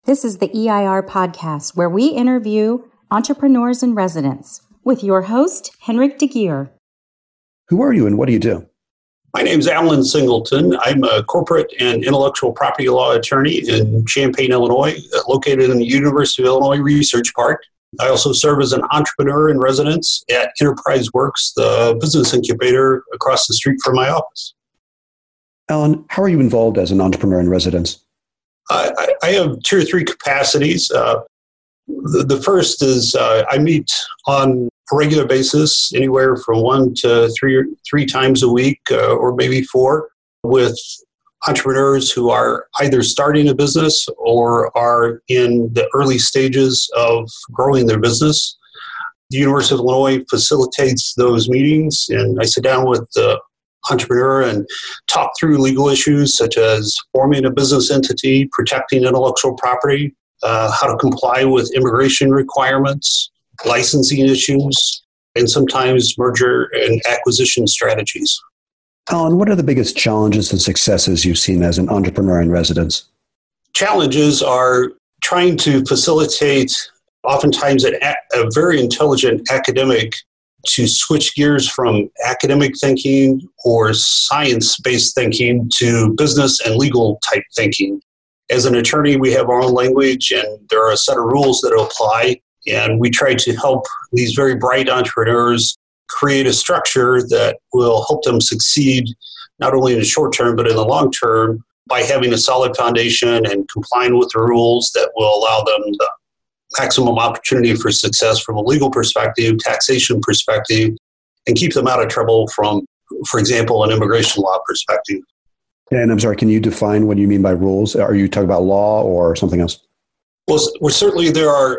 This is the EIR podcast, where we interview entrepreneurs in residence with your host, Henrik de Geer. Who are you and what do you do? My name is Alan Singleton. I'm a corporate and intellectual property law attorney in Champaign, Illinois, located in the University of Illinois Research Park. I also serve as an entrepreneur in residence at Enterprise Works, the business incubator across the street from my office. Alan, how are you involved as an entrepreneur in residence? I have two or three capacities. The first is I meet on a regular basis, anywhere from 1 to 3 times a week, or maybe 4, with entrepreneurs who are either starting a business or are in the early stages of growing their business. The University of Illinois facilitates those meetings, and I sit down with the entrepreneur and talk through legal issues such as forming a business entity, protecting intellectual property, how to comply with immigration requirements, licensing issues, and sometimes merger and acquisition strategies. Alan, what are the biggest challenges and successes you've seen as an entrepreneur in residence? Challenges are trying to facilitate oftentimes a very intelligent academic to switch gears from academic thinking or science-based thinking to business and legal type thinking. As an attorney, we have our own language and there are a set of rules that apply, and we try to help these very bright entrepreneurs create a structure that will help them succeed not only in the short term but in the long term by having a solid foundation and complying with the rules that will allow them the maximum opportunity for success from a legal perspective, taxation perspective, and keep them out of trouble from, for example, an immigration law perspective. And I'm sorry, can you define what you mean by rules? Are you talking about law or something else? Well, certainly there are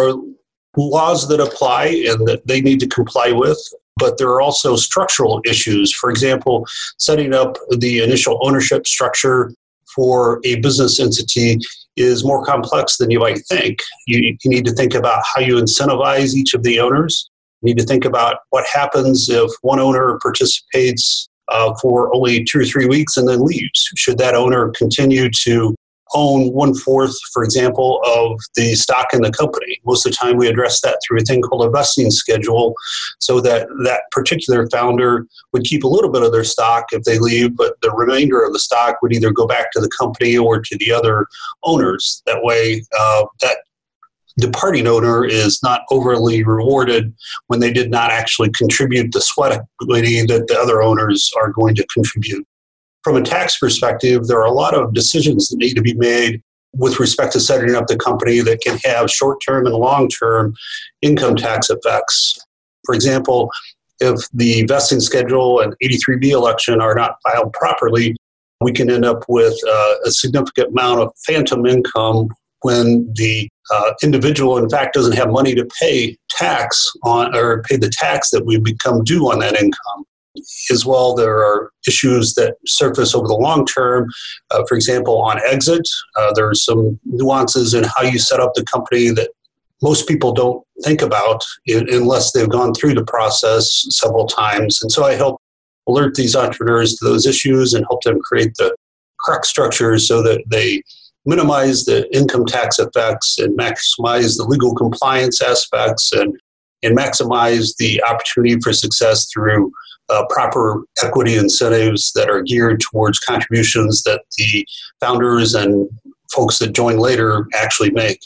laws that apply and that they need to comply with, but there are also structural issues. For example, setting up the initial ownership structure for a business entity is more complex than you might think. You need to think about how you incentivize each of the owners. You need to think about what happens if one owner participates for only 2 or 3 weeks and then leaves. Should that owner continue to own 1/4, for example, of the stock in the company? Most of the time we address that through a thing called a vesting schedule, so that that particular founder would keep a little bit of their stock if they leave, but the remainder of the stock would either go back to the company or to the other owners. That way, that departing owner is not overly rewarded when they did not actually contribute the sweat equity that the other owners are going to contribute. From a tax perspective, there are a lot of decisions that need to be made with respect to setting up the company that can have short-term and long-term income tax effects. For example, if the vesting schedule and 83B election are not filed properly, we can end up with a significant amount of phantom income when the individual, in fact, doesn't have money to pay tax on or pay the tax that would become due on that income. As well, there are issues that surface over the long term. For example, on exit, there are some nuances in how you set up the company that most people don't think about unless they've gone through the process several times. And so I help alert these entrepreneurs to those issues and help them create the correct structures so that they minimize the income tax effects and maximize the legal compliance aspects and maximize the opportunity for success through proper equity incentives that are geared towards contributions that the founders and folks that join later actually make.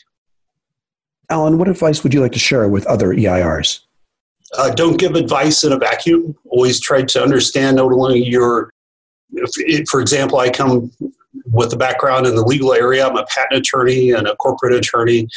Alan, what advice would you like to share with other EIRs? Don't give advice in a vacuum. Always try to understand not only for example, I come with a background in the legal area. I'm a patent attorney and a corporate attorney,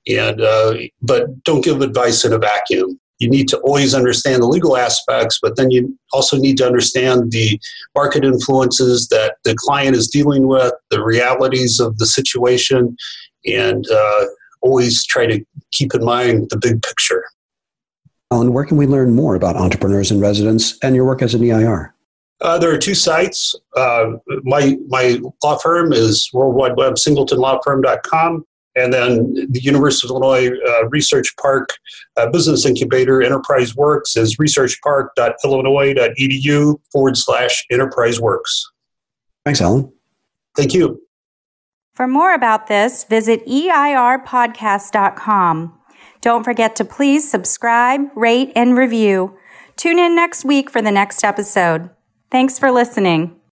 but don't give advice in a vacuum. You need to always understand the legal aspects, but then you also need to understand the market influences that the client is dealing with, the realities of the situation, and always try to keep in mind the big picture. Alan, where can we learn more about entrepreneurs in residence and your work as an EIR? There are 2 sites. My law firm is worldwideweb.singletonlawfirm.com. And then the University of Illinois Research Park Business Incubator Enterprise Works is researchpark.illinois.edu/enterpriseworks. Thanks, Alan. Thank you. For more about this, visit eirpodcast.com. Don't forget to please subscribe, rate, and review. Tune in next week for the next episode. Thanks for listening.